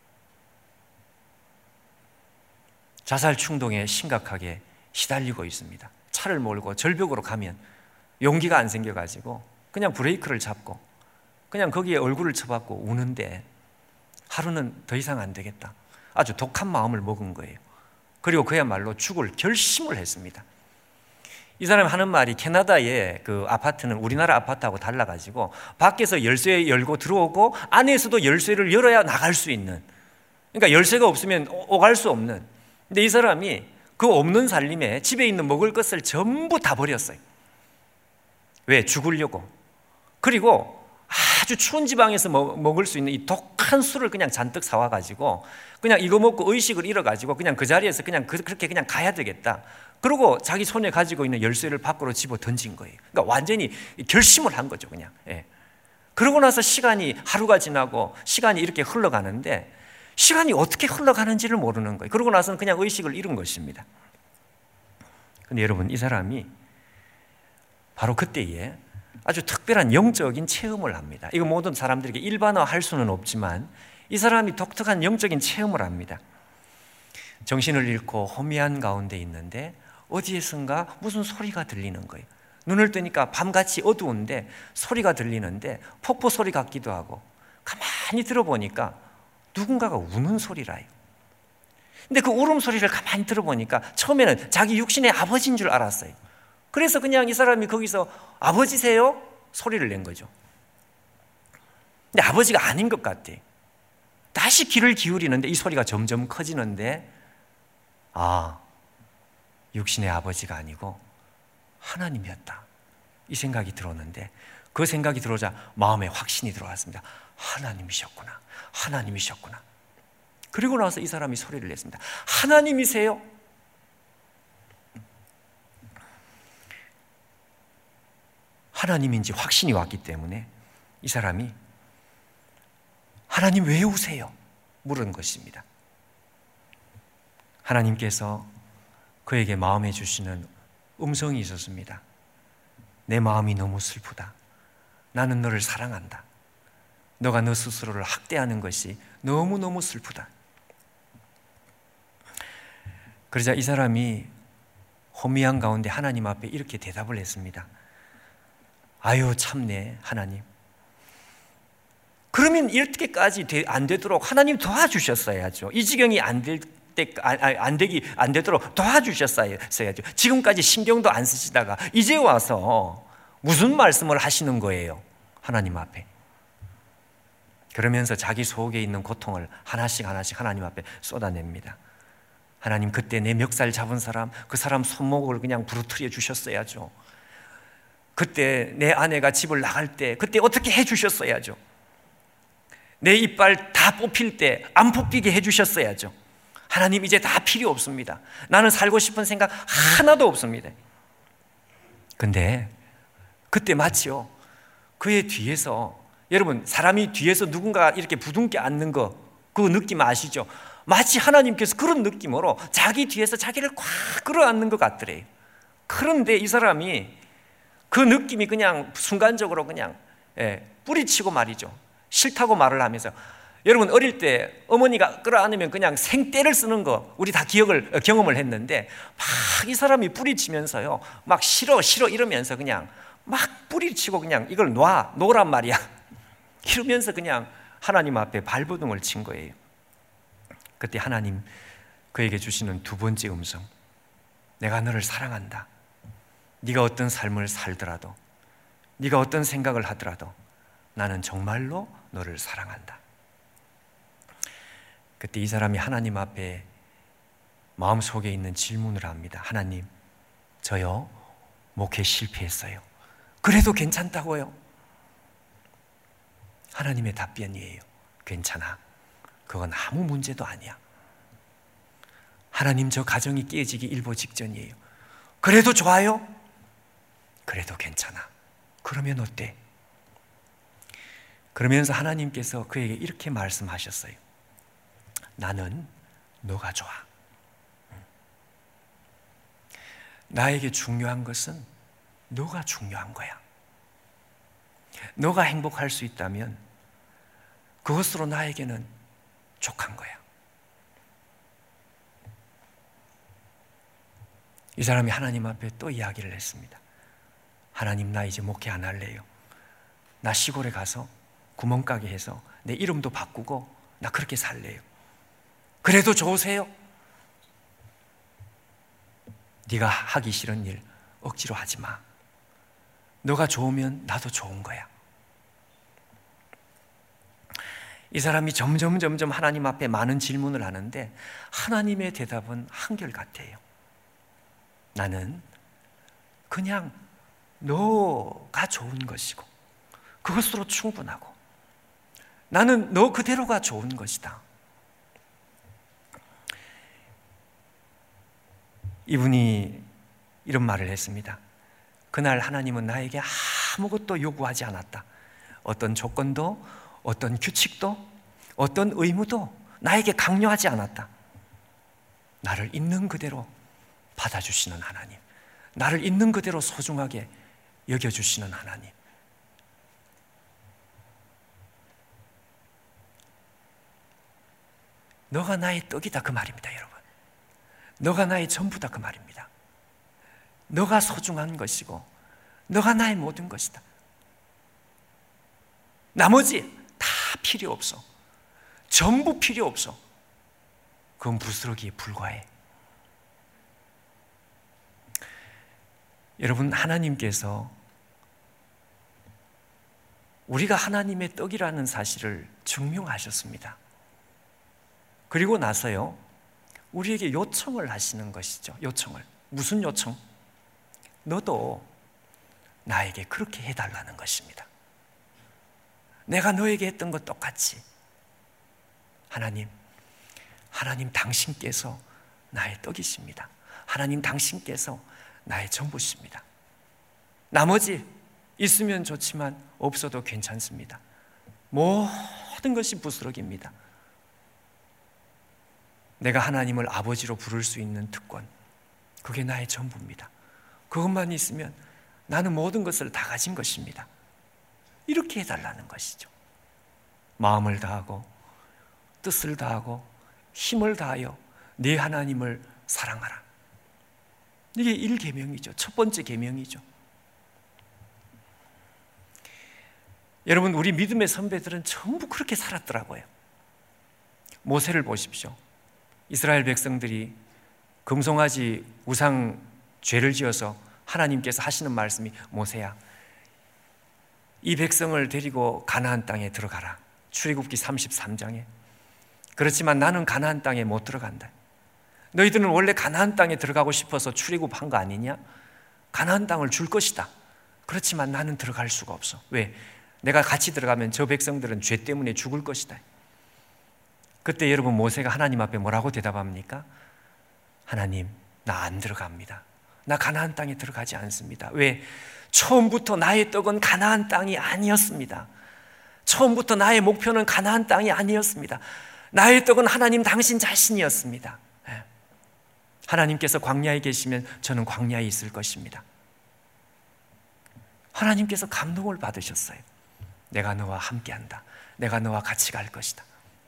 자살 충동에 심각하게 시달리고 있습니다. 차를 몰고 절벽으로 가면 용기가 안 생겨가지고 그냥 브레이크를 잡고 그냥 거기에 얼굴을 쳐박고 우는데 하루는 더 이상 안 되겠다. 아주 독한 마음을 먹은 거예요. 그리고 그야말로 죽을 결심을 했습니다. 이 사람이 하는 말이 캐나다의 그 아파트는 우리나라 아파트하고 달라가지고 밖에서 열쇠 열고 들어오고 안에서도 열쇠를 열어야 나갈 수 있는, 그러니까 열쇠가 없으면 오갈 수 없는. 근데 이 사람이 그 없는 살림에 집에 있는 먹을 것을 전부 다 버렸어요. 왜? 죽으려고. 그리고 아주 추운 지방에서 먹을 수 있는 이 독한 술을 그냥 잔뜩 사와가지고 그냥 이거 먹고 의식을 잃어가지고 그냥 그 자리에서 그냥 그렇게 그냥 가야 되겠다. 그리고 자기 손에 가지고 있는 열쇠를 밖으로 집어 던진 거예요. 그러니까 완전히 결심을 한 거죠, 그냥. 예. 그러고 나서 시간이 하루가 지나고 시간이 이렇게 흘러가는데 시간이 어떻게 흘러가는지를 모르는 거예요. 그러고 나서는 그냥 의식을 잃은 것입니다. 그런데 여러분, 이 사람이 바로 그때에 아주 특별한 영적인 체험을 합니다. 이거 모든 사람들에게 일반화할 수는 없지만 이 사람이 독특한 영적인 체험을 합니다. 정신을 잃고 혼미한 가운데 있는데 어디에선가 무슨 소리가 들리는 거예요. 눈을 뜨니까 밤같이 어두운데 소리가 들리는데 폭포 소리 같기도 하고, 가만히 들어보니까 누군가가 우는 소리라요. 근데 그 울음소리를 가만히 들어보니까 처음에는 자기 육신의 아버지인 줄 알았어요. 그래서 그냥 이 사람이 거기서 아버지세요? 소리를 낸 거죠. 근데 아버지가 아닌 것 같아. 다시 귀를 기울이는데 이 소리가 점점 커지는데, 아, 육신의 아버지가 아니고 하나님이었다, 이 생각이 들었는데, 그 생각이 들어오자 마음에 확신이 들어왔습니다. 하나님이셨구나, 하나님이셨구나. 그리고 나서 이 사람이 소리를 냈습니다. 하나님이세요? 하나님인지 확신이 왔기 때문에 이 사람이 하나님 왜 우세요? 물은 것입니다. 하나님께서 그에게 마음에 주시는 음성이 있었습니다. 내 마음이 너무 슬프다. 나는 너를 사랑한다. 너가 너 스스로를 학대하는 것이 너무너무 슬프다. 그러자 이 사람이 호미한 가운데 하나님 앞에 이렇게 대답을 했습니다. 아유 참네 하나님. 그러면 이렇게까지 안 되도록 하나님 도와주셨어야죠. 이 지경이 안 될 때, 안 되기 안 되도록 도와주셨어야죠. 지금까지 신경도 안 쓰시다가 이제 와서 무슨 말씀을 하시는 거예요? 하나님 앞에. 그러면서 자기 속에 있는 고통을 하나씩 하나씩 하나님 앞에 쏟아냅니다. 하나님, 그때 내 멱살 잡은 사람, 그 사람 손목을 그냥 부러뜨려 주셨어야죠. 그때 내 아내가 집을 나갈 때 그때 어떻게 해 주셨어야죠. 내 이빨 다 뽑힐 때 안 뽑히게 해 주셨어야죠. 하나님, 이제 다 필요 없습니다. 나는 살고 싶은 생각 하나도 없습니다. 근데 그때 마치요, 그의 뒤에서, 여러분 사람이 뒤에서 누군가 이렇게 부둥켜 앉는 거, 그 느낌 아시죠? 마치 하나님께서 그런 느낌으로 자기 뒤에서 자기를 꽉 끌어안는 것 같더래요. 그런데 이 사람이 그 느낌이 그냥 순간적으로 그냥 예, 뿌리치고 말이죠. 싫다고 말을 하면서, 여러분 어릴 때 어머니가 끌어안으면 그냥 생떼를 쓰는 거 우리 다 기억을 경험을 했는데, 막 이 사람이 뿌리치면서요, 막 싫어 싫어 이러면서 그냥 막 뿌리치고 그냥 이걸 놔 놓으란 말이야 이러면서 그냥 하나님 앞에 발버둥을 친 거예요. 그때 하나님 그에게 주시는 두 번째 음성, 내가 너를 사랑한다. 네가 어떤 삶을 살더라도, 네가 어떤 생각을 하더라도 나는 정말로 너를 사랑한다. 그때 이 사람이 하나님 앞에 마음속에 있는 질문을 합니다. 하나님, 저요 목회 실패했어요. 그래도 괜찮다고요? 하나님의 답변이에요. 괜찮아. 그건 아무 문제도 아니야. 하나님, 저 가정이 깨지기 일보 직전이에요. 그래도 좋아요? 그래도 괜찮아. 그러면 어때? 그러면서 하나님께서 그에게 이렇게 말씀하셨어요. 나는 너가 좋아. 나에게 중요한 것은 너가 중요한 거야. 너가 행복할 수 있다면 그것으로 나에게는 족한 거야. 이 사람이 하나님 앞에 또 이야기를 했습니다. 하나님, 나 이제 목회 안 할래요. 나 시골에 가서 구멍가게 해서 내 이름도 바꾸고 나 그렇게 살래요. 그래도 좋으세요? 네가 하기 싫은 일 억지로 하지 마. 너가 좋으면 나도 좋은 거야. 이 사람이 점점 점점 하나님 앞에 많은 질문을 하는데 하나님의 대답은 한결같아요. 나는 그냥 너가 좋은 것이고 그것으로 충분하고 나는 너 그대로가 좋은 것이다. 이분이 이런 말을 했습니다. 그날 하나님은 나에게 아무것도 요구하지 않았다. 어떤 조건도, 어떤 규칙도, 어떤 의무도 나에게 강요하지 않았다. 나를 있는 그대로 받아주시는 하나님, 나를 있는 그대로 소중하게 여겨주시는 하나님. 너가 나의 떡이다, 그 말입니다, 여러분. 너가 나의 전부다, 그 말입니다. 너가 소중한 것이고 너가 나의 모든 것이다. 나머지 다 필요 없어. 전부 필요 없어. 그건 부스러기에 불과해. 여러분, 하나님께서 우리가 하나님의 떡이라는 사실을 증명하셨습니다. 그리고 나서요, 우리에게 요청을 하시는 것이죠. 요청을. 무슨 요청? 너도 나에게 그렇게 해달라는 것입니다. 내가 너에게 했던 것 똑같이. 하나님, 하나님 당신께서 나의 떡이십니다. 하나님 당신께서 나의 전부십니다. 나머지 있으면 좋지만 없어도 괜찮습니다. 모든 것이 부스러기입니다. 내가 하나님을 아버지로 부를 수 있는 특권, 그게 나의 전부입니다. 그것만 있으면 나는 모든 것을 다 가진 것입니다. 이렇게 해달라는 것이죠. 마음을 다하고 뜻을 다하고 힘을 다하여 네 하나님을 사랑하라. 이게 일 계명이죠. 첫 번째 계명이죠. 여러분, 우리 믿음의 선배들은 전부 그렇게 살았더라고요. 모세를 보십시오. 이스라엘 백성들이 금송아지 우상 죄를 지어서 하나님께서 하시는 말씀이, 모세야, 이 백성을 데리고 가나안 땅에 들어가라. 출애굽기 삼십삼 장에. 그렇지만 나는 가나안 땅에 못 들어간다. 너희들은 원래 가나안 땅에 들어가고 싶어서 출애굽한 거 아니냐? 가나안 땅을 줄 것이다. 그렇지만 나는 들어갈 수가 없어. 왜? 내가 같이 들어가면 저 백성들은 죄 때문에 죽을 것이다. 그때 여러분, 모세가 하나님 앞에 뭐라고 대답합니까? 하나님, 나 안 들어갑니다. 나 가나안 땅에 들어가지 않습니다. 왜? 처음부터 나의 떡은 가나안 땅이 아니었습니다. 처음부터 나의 목표는 가나안 땅이 아니었습니다. 나의 떡은 하나님 당신 자신이었습니다. 하나님께서 광야에 계시면 저는 광야에 있을 것입니다. 하나님께서 감동을 받으셨어요. 내가 너와 함께한다. 내가 너와 같이 갈 것이다.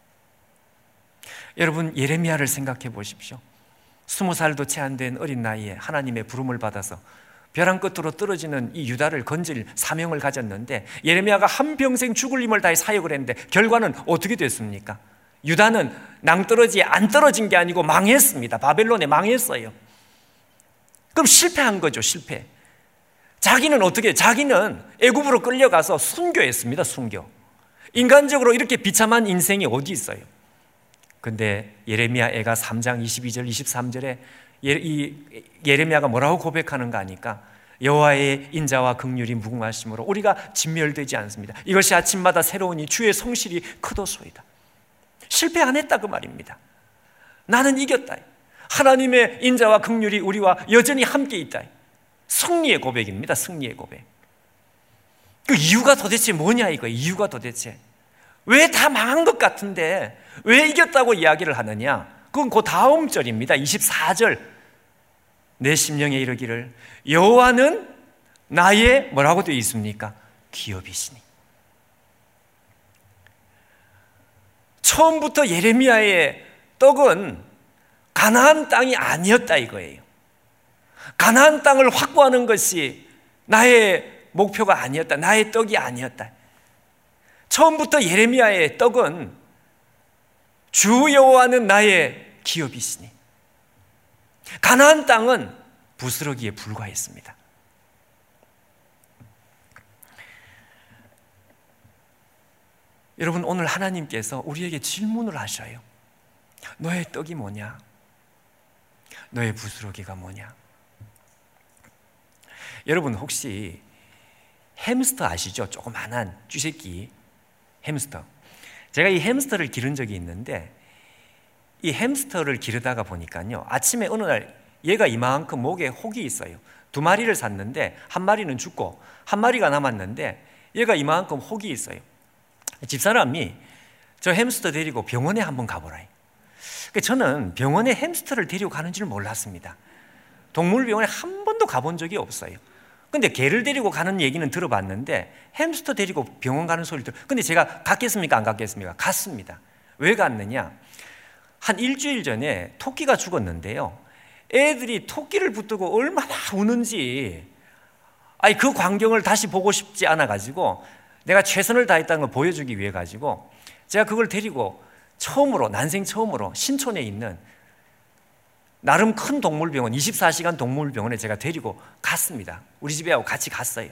여러분, 예레미야를 생각해 보십시오. 스무 살도 채 안 된 어린 나이에 하나님의 부름을 받아서 벼랑 끝으로 떨어지는 이 유다를 건질 사명을 가졌는데, 예레미야가 한평생 죽을 힘을 다해 사역을 했는데 결과는 어떻게 됐습니까? 유다는 낭떠러지에 안 떨어진 게 아니고 망했습니다. 바벨론에 망했어요. 그럼 실패한 거죠. 실패. 자기는 어떻게, 자기는 애굽으로 끌려가서 순교했습니다. 순교. 인간적으로 이렇게 비참한 인생이 어디 있어요? 근데 예레미야 애가 삼 장 이십이 절 이십삼 절에 이 예레미야가 뭐라고 고백하는가 하니까, 여호와의 인자와 긍휼이 무궁하심으로 우리가 진멸되지 않습니다. 이것이 아침마다 새로우니 주의 성실이 크도소이다. 실패 안 했다 그 말입니다. 나는 이겼다. 하나님의 인자와 긍휼이 우리와 여전히 함께 있다. 승리의 고백입니다. 승리의 고백. 그 이유가 도대체 뭐냐 이거예요. 이유가 도대체 왜 다 망한 것 같은데 왜 이겼다고 이야기를 하느냐? 그건 그 다음 절입니다. 이십사 절. 내 심령에 이르기를 여호와는 나의 뭐라고 되어 있습니까? 기업이시니. 처음부터 예레미야의 떡은 가나안 땅이 아니었다 이거예요. 가나안 땅을 확보하는 것이 나의 목표가 아니었다. 나의 떡이 아니었다. 처음부터 예레미야의 떡은 주 여호와는 나의 기업이시니. 가나안 땅은 부스러기에 불과했습니다. 여러분, 오늘 하나님께서 우리에게 질문을 하셔요. 너의 떡이 뭐냐? 너의 부스러기가 뭐냐? 여러분, 혹시 햄스터 아시죠? 조그만한 쥐새끼 햄스터. 제가 이 햄스터를 기른 적이 있는데, 이 햄스터를 기르다가 보니까요, 아침에 어느 날 얘가 이만큼 목에 혹이 있어요. 두 마리를 샀는데 한 마리는 죽고 한 마리가 남았는데 얘가 이만큼 혹이 있어요. 집사람이 저 햄스터 데리고 병원에 한번 가보라. 저는 병원에 햄스터를 데리고 가는 줄 몰랐습니다. 동물병원에 한 번도 가본 적이 없어요. 근데 개를 데리고 가는 얘기는 들어봤는데 햄스터 데리고 병원 가는 소리를 들어. 근데 제가 갔겠습니까? 안 갔겠습니까? 갔습니다. 왜 갔느냐? 한 일주일 전에 토끼가 죽었는데요, 애들이 토끼를 붙들고 얼마나 우는지, 아니 그 광경을 다시 보고 싶지 않아 가지고 내가 최선을 다했다는 걸 보여주기 위해 가지고 제가 그걸 데리고 처음으로, 난생 처음으로 신촌에 있는 나름 큰 동물병원, 이십사 시간 동물병원에 제가 데리고 갔습니다. 우리 집에하고 같이 갔어요.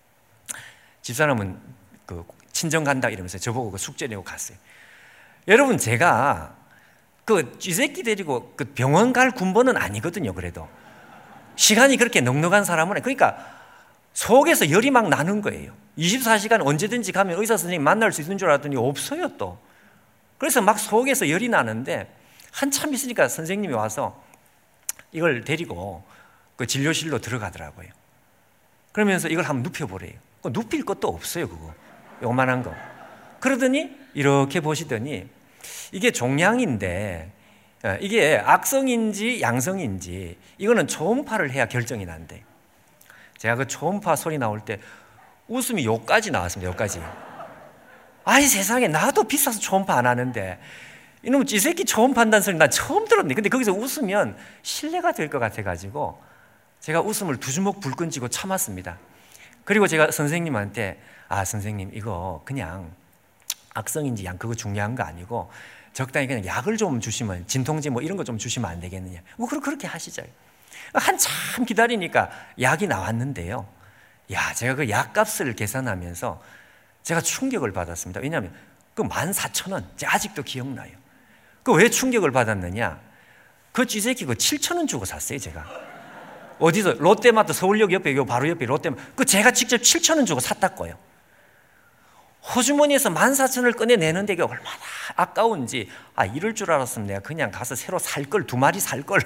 집사람은 그 친정 간다 이러면서 저보고 그 숙제 내고 갔어요. 여러분, 제가 그 쥐새끼 데리고 그 병원 갈 군번은 아니거든요. 그래도 시간이 그렇게 넉넉한 사람은, 그러니까 속에서 열이 막 나는 거예요. 이십사 시간 언제든지 가면 의사 선생님 만날 수 있는 줄 알았더니 없어요 또. 그래서 막 속에서 열이 나는데 한참 있으니까 선생님이 와서 이걸 데리고 그 진료실로 들어가더라고요. 그러면서 이걸 한번 눕혀보래요. 눕힐 것도 없어요 그거, 요만한 거. 그러더니 이렇게 보시더니 이게 종양인데 이게 악성인지 양성인지 이거는 초음파를 해야 결정이 난대. 제가 그 초음파 소리 나올 때 웃음이 요까지 나왔습니다. 요까지. 아이 세상에, 나도 비싸서 초음파 안 하는데 이놈 이 새끼 초음파 한다는 소리 난 처음 들었네. 근데 거기서 웃으면 신뢰가 될 것 같아가지고 제가 웃음을 두 주먹 불끈 쥐고 참았습니다. 그리고 제가 선생님한테 아 선생님 이거 그냥 악성인지 양 그거 중요한 거 아니고 적당히 그냥 약을 좀 주시면, 진통제 뭐 이런 거 좀 주시면 안 되겠느냐. 뭐 그렇게 하시죠. 한참 기다리니까 약이 나왔는데요. 야, 제가 그 약값을 계산하면서 제가 충격을 받았습니다. 왜냐하면 그 만 사천 원, 제가 아직도 기억나요. 그 왜 충격을 받았느냐? 그 쥐새끼 그 칠천 원 주고 샀어요, 제가. 어디서? 롯데마트 서울역 옆에, 요 바로 옆에 롯데마트. 그 제가 직접 칠천 원 주고 샀다고요. 호주머니에서 만 사천 원을 꺼내내는데 이게 얼마나 아까운지, 아, 이럴 줄 알았으면 내가 그냥 가서 새로 살 걸, 두 마리 살 걸.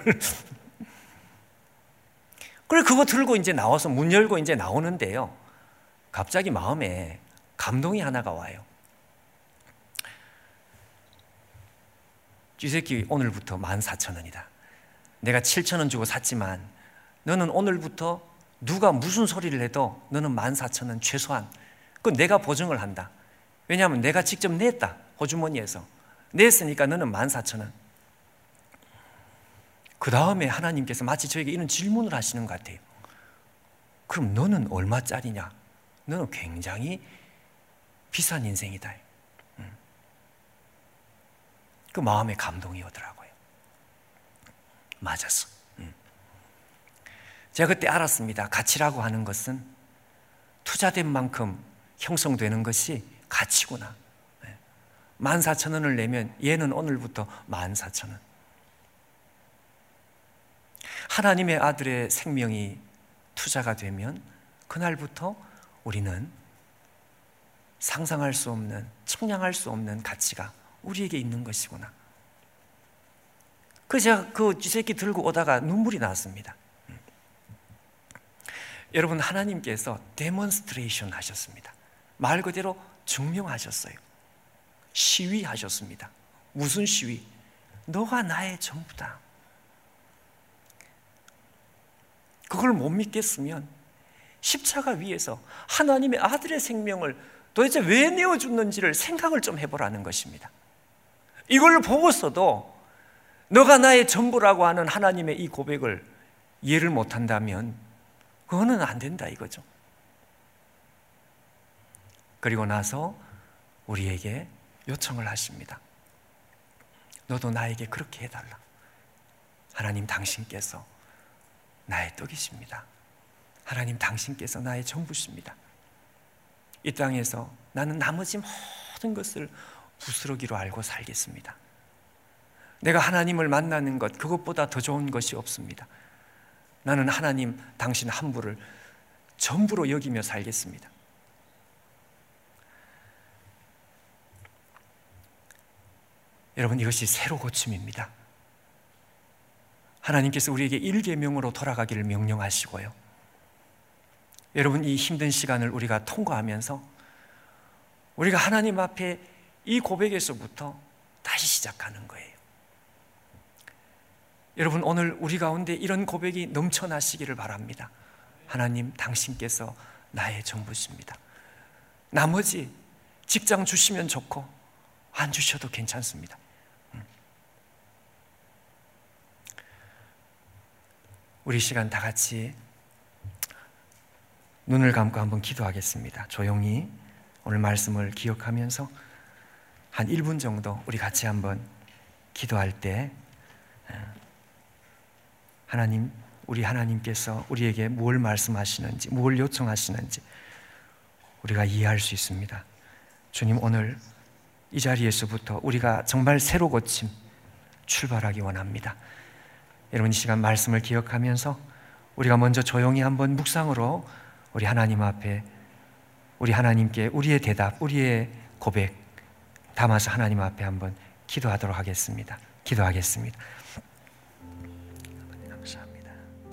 그래, 그거 들고 이제 나와서 문 열고 이제 나오는데요. 갑자기 마음에 감동이 하나가 와요. 이 새끼 오늘부터 만 사천 원이다. 내가 칠천 원 주고 샀지만 너는 오늘부터 누가 무슨 소리를 해도 너는 만 사천 원 최소한. 그건 내가 보증을 한다. 왜냐하면 내가 직접 냈다. 호주머니에서. 냈으니까 너는 만 사천 원. 그 다음에 하나님께서 마치 저에게 이런 질문을 하시는 것 같아요. 그럼 너는 얼마짜리냐? 너는 굉장히 비싼 인생이다. 그 마음에 감동이 오더라고요. 맞았어. 제가 그때 알았습니다. 가치라고 하는 것은 투자된 만큼 형성되는 것이 가치구나. 만 사천 원을 내면 얘는 오늘부터 만 사천 원. 하나님의 아들의 생명이 투자가 되면 그날부터 우리는 상상할 수 없는, 측량할 수 없는 가치가 우리에게 있는 것이구나. 그래서 제가 그 쥐새끼 들고 오다가 눈물이 났습니다. 여러분, 하나님께서 데몬스트레이션 하셨습니다. 말 그대로 증명하셨어요. 시위하셨습니다. 무슨 시위? 너가 나의 전부다. 그걸 못 믿겠으면 십자가 위에서 하나님의 아들의 생명을 도대체 왜 내어줬는지를 생각을 좀 해보라는 것입니다. 이걸 보고서도 너가 나의 전부라고 하는 하나님의 이 고백을 이해를 못한다면 그거는 안 된다 이거죠. 그리고 나서 우리에게 요청을 하십니다. 너도 나에게 그렇게 해달라. 하나님 당신께서 나의 떡이십니다. 하나님 당신께서 나의 전부십니다. 이 땅에서 나는 나머지 모든 것을 부스러기로 알고 살겠습니다. 내가 하나님을 만나는 것, 그것보다 더 좋은 것이 없습니다. 나는 하나님 당신 한 분을 전부로 여기며 살겠습니다. 여러분, 이것이 새로 고침입니다. 하나님께서 우리에게 일계명으로 돌아가기를 명령하시고요. 여러분, 이 힘든 시간을 우리가 통과하면서 우리가 하나님 앞에 이 고백에서부터 다시 시작하는 거예요. 여러분, 오늘 우리 가운데 이런 고백이 넘쳐나시기를 바랍니다. 하나님 당신께서 나의 전부십니다. 나머지 직장 주시면 좋고 안 주셔도 괜찮습니다. 우리 시간 다 같이 눈을 감고 한번 기도하겠습니다. 조용히 오늘 말씀을 기억하면서 한 일 분 정도 우리 같이 한번 기도할 때 하나님, 우리 하나님께서 우리에게 무엇을 말씀하시는지, 무엇을 요청하시는지 우리가 이해할 수 있습니다. 주님, 오늘 이 자리에서부터 우리가 정말 새로 고침 출발하기 원합니다. 여러분, 이 시간 말씀을 기억하면서 우리가 먼저 조용히 한번 묵상으로 우리 하나님 앞에, 우리 하나님께 우리의 대답, 우리의 고백 담아서 하나님 앞에 한번 기도하도록 하겠습니다. 기도하겠습니다. 감사합니다.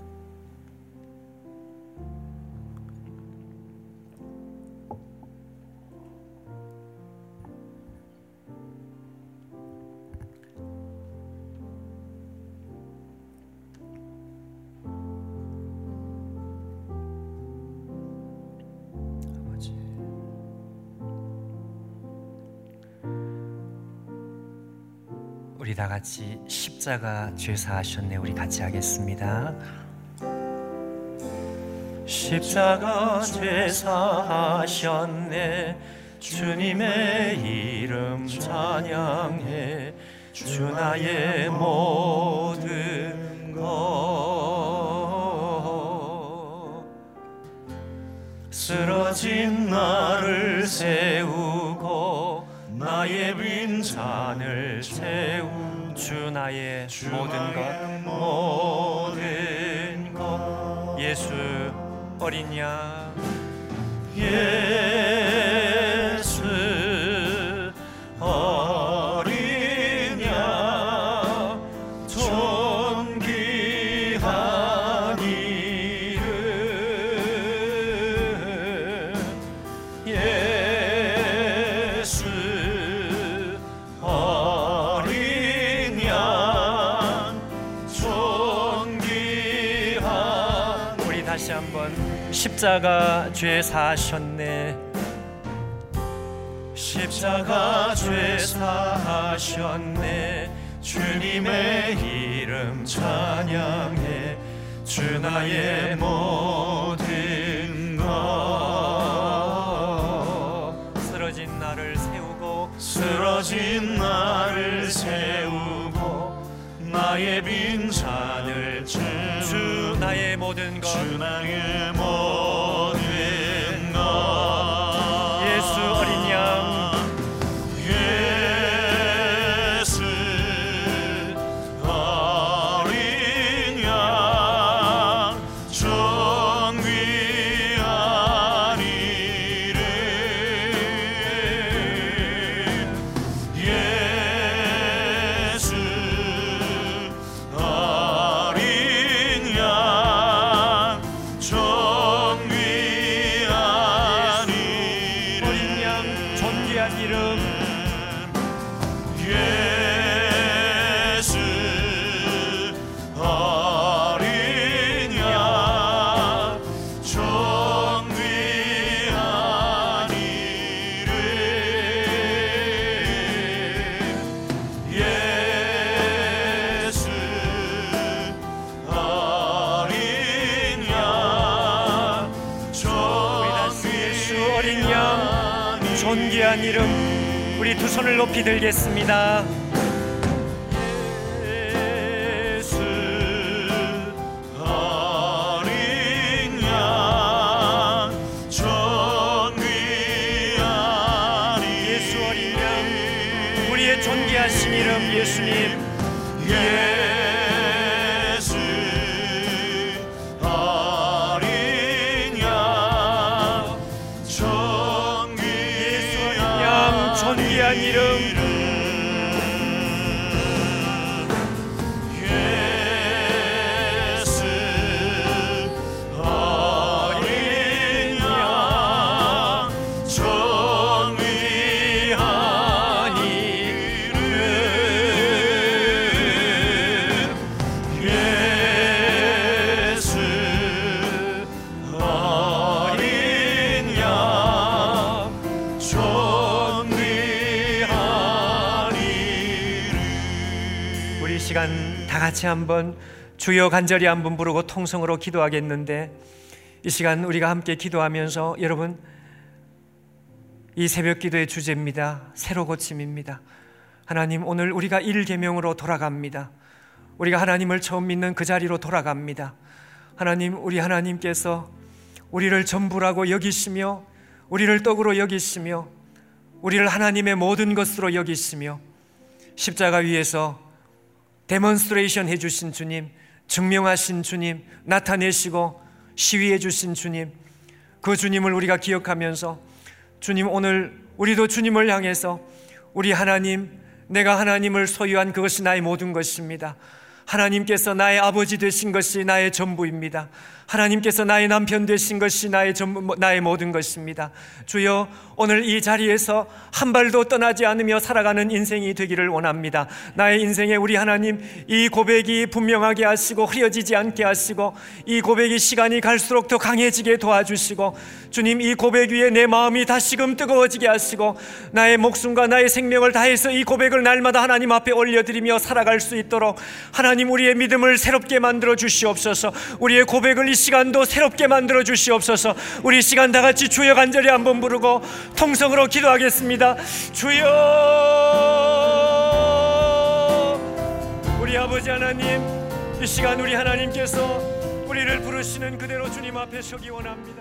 우리 다 같이 십자가 죄사하셨네, 우리 같이 하겠습니다. 십자가 죄사하셨네, 주님의 이름 찬양해, 주 나의 모든 것. 쓰러진 나를 세우고 나의 빈잔을 채우, 주 나의 모든 것, 모든 것. 예수 어린 양, 예수 어린 양, 존귀한 이름, 예수 어린 양, 존귀한. 우리 다시 한번 십자가 죄 사하셨네, 십자가 죄 사하셨네, 주님의 이름 찬양해, 주 나의 모든 것. 쓰러진 나를 세우고, 쓰러진 나를 세우고 나의 빈잔을 채우, 주 나의 모든 것, 주 나의 모든 것. 예수 어린 양, 예수 어린 양, 존귀한 이름, 예수 어린 양, 존귀한 이름, 어린 양, 존귀한 이름, 예수 어린 양, 존귀한 이름, 예수 어린 양, 존귀한 어린 양, 존귀한 이름. 우리 두 손을 높이 들겠습니다. 예수 어린 양, 존귀한 이름, 예수 어린 양, 우리의 존귀하신 이름 예수님, 예수 어린 양, 존귀한, 존귀한 이름, 예수 어린 양, 존귀한 이름, 예수 어린 양, 존귀한 이름. 우리 시간 다 같이 한번 주여 간절히 한번 부르고 통성으로 기도하겠는데, 이 시간 우리가 함께 기도하면서 여러분, 이 새벽 기도의 주제입니다. 새로 고침입니다. 하나님, 오늘 우리가 일 계명으로 돌아갑니다. 우리가 하나님을 처음 믿는 그 자리로 돌아갑니다. 하나님, 우리 하나님께서 우리를 전부라고 여기시며, 우리를 떡으로 여기시며, 우리를 하나님의 모든 것으로 여기시며, 십자가 위에서 데몬스트레이션 해주신 주님, 증명하신 주님, 나타내시고 시위해 주신 주님, 그 주님을 우리가 기억하면서 주님, 오늘 우리도 주님을 향해서 우리 하나님, 내가 하나님을 소유한 그것이 나의 모든 것입니다. 하나님께서 나의 아버지 되신 것이 나의 전부입니다. 하나님께서 나의 남편 되신 것이 나의 전부, 나의 모든 것입니다. 주여, 오늘 이 자리에서 한 발도 떠나지 않으며 살아가는 인생이 되기를 원합니다. 나의 인생에 우리 하나님, 이 고백이 분명하게 하시고 흐려지지 않게 하시고 이 고백이 시간이 갈수록 더 강해지게 도와주시고 주님, 이 고백 위에 내 마음이 다시금 뜨거워지게 하시고 나의 목숨과 나의 생명을 다해서 이 고백을 날마다 하나님 앞에 올려드리며 살아갈 수 있도록 하나님, 우리의 믿음을 새롭게 만들어 주시옵소서. 우리의 고백을 이 시간도 새롭게 만들어 주시옵소서. 우리 시간 다 같이 주여 간절히 한번 부르고 통성으로 기도하겠습니다. 주여, 우리 아버지 하나님, 이 시간 우리 하나님께서 우리를 부르시는 그대로 주님 앞에 서기 원합니다.